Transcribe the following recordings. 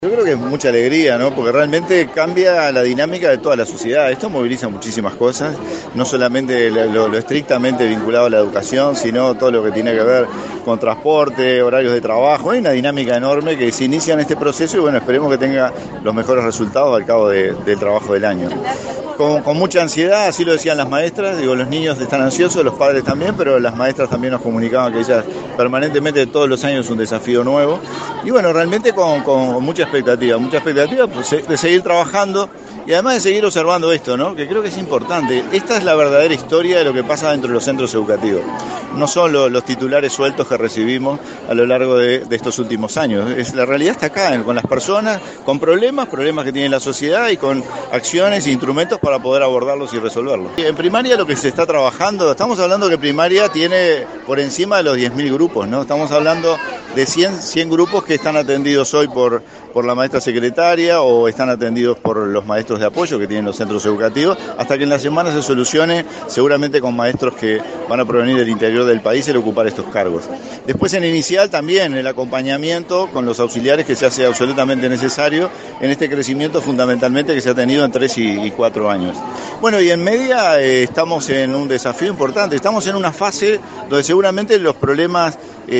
Yo creo que es mucha alegría, ¿no? Porque realmente cambia la dinámica de toda la sociedad. Esto moviliza muchísimas cosas, no solamente lo estrictamente vinculado a la educación, sino todo lo que tiene que ver con transporte, horarios de trabajo. Hay una dinámica enorme que se inicia en este proceso y bueno, esperemos que tenga los mejores resultados al cabo del trabajo del año. Con mucha ansiedad, así lo decían las maestras, digo, los niños están ansiosos, los padres también, pero las maestras también nos comunicaban que ellas permanentemente todos los años es un desafío nuevo. Y bueno, realmente con mucha expectativa pues, de seguir trabajando y además de seguir observando esto, ¿no? Que creo que es importante. Esta es la verdadera historia de lo que pasa dentro de los centros educativos. No son los titulares sueltos que recibimos a lo largo de estos últimos años. La realidad está acá, con las personas, con problemas que tiene la sociedad y con acciones e instrumentos para poder abordarlos y resolverlos. En primaria lo que se está trabajando, estamos hablando que primaria tiene por encima de los 10.000 grupos, ¿no? Estamos hablando de 100 grupos que están atendidos hoy por la maestra secretaria o están atendidos por los maestros de apoyo que tienen los centros educativos, hasta que en la semana se solucione, seguramente con maestros que van a provenir del interior del país el ocupar estos cargos. Después en inicial también el acompañamiento con los auxiliares que se hace absolutamente necesario en este crecimiento fundamentalmente que se ha tenido en 3 y 4 años. Bueno, y en media estamos en un desafío importante, estamos en una fase donde seguramente los problemas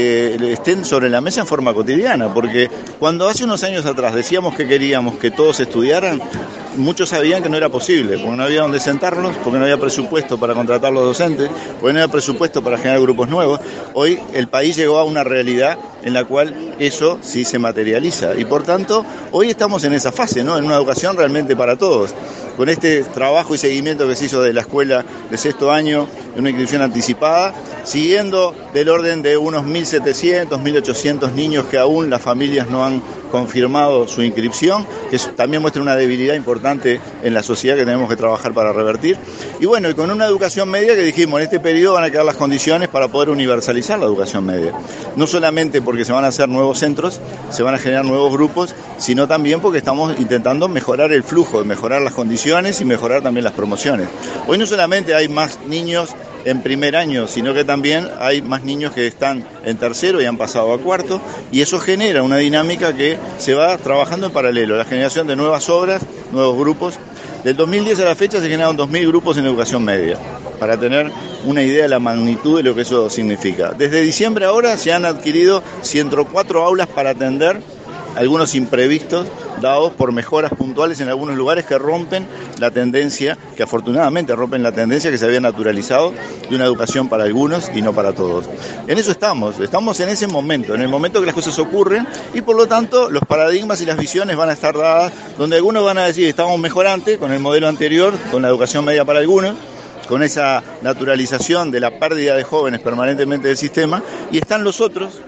estén sobre la mesa en forma cotidiana, porque cuando hace unos años atrás decíamos que queríamos que todos estudiaran, muchos sabían que no era posible, porque no había donde sentarlos, porque no había presupuesto para contratar los docentes, porque no había presupuesto para generar grupos nuevos. Hoy el país llegó a una realidad en la cual eso sí se materializa y por tanto hoy estamos en esa fase, ¿no? En una educación realmente para todos. Con este trabajo y seguimiento que se hizo de la escuela de sexto año, en una inscripción anticipada, siguiendo del orden de unos 1.700, 1.800 niños que aún las familias no han confirmado su inscripción, que también muestra una debilidad importante en la sociedad que tenemos que trabajar para revertir. Y bueno, y con una educación media que dijimos, en este periodo van a quedar las condiciones para poder universalizar la educación media. No solamente porque se van a hacer nuevos centros, se van a generar nuevos grupos, sino también porque estamos intentando mejorar el flujo, mejorar las condiciones y mejorar también las promociones. Hoy no solamente hay más niños en primer año, sino que también hay más niños que están en tercero y han pasado a cuarto, y eso genera una dinámica que se va trabajando en paralelo, la generación de nuevas obras, nuevos grupos. Del 2010 a la fecha se generaron 2.000 grupos en educación media, para tener una idea de la magnitud de lo que eso significa. Desde diciembre ahora se han adquirido 104 aulas para atender algunos imprevistos dados por mejoras puntuales en algunos lugares que rompen la tendencia, que afortunadamente rompen la tendencia que se había naturalizado de una educación para algunos y no para todos. En eso estamos en ese momento, en el momento que las cosas ocurren y por lo tanto los paradigmas y las visiones van a estar dadas, donde algunos van a decir estamos mejorantes con el modelo anterior, con la educación media para algunos, con esa naturalización de la pérdida de jóvenes permanentemente del sistema, y están los otros,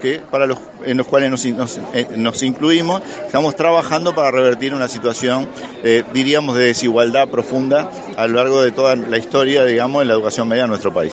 en los cuales nos incluimos, estamos trabajando para revertir una situación, diríamos, de desigualdad profunda a lo largo de toda la historia, digamos, en la educación media de nuestro país.